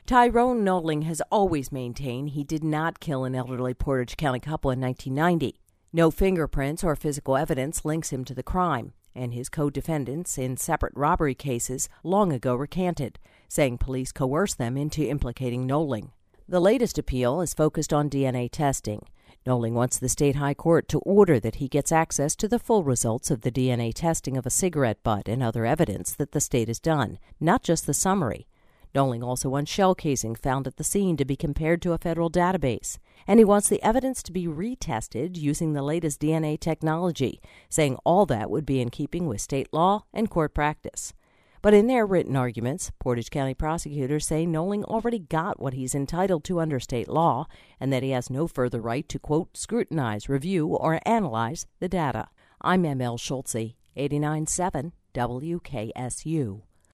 Tyrone Knowling has always maintained he did not kill an elderly Portage County couple in 1990. No fingerprints or physical evidence links him to the crime, and his co-defendants in separate robbery cases long ago recanted, saying police coerced them into implicating Knowling. The latest appeal is focused on DNA testing. Knowling wants the state high court to order that he gets access to the full results of the DNA testing of a cigarette butt and other evidence that the state has done, not just the summary. Knowling also wants shell casing found at the scene to be compared to a federal database, and he wants the evidence to be retested using the latest DNA technology, saying all that would be in keeping with state law and court practice. But in their written arguments, Portage County prosecutors say Knowling already got what he's entitled to under state law and that he has no further right to, quote, scrutinize, review, or analyze the data. I'm M.L. Schultze, 89.7 WKSU.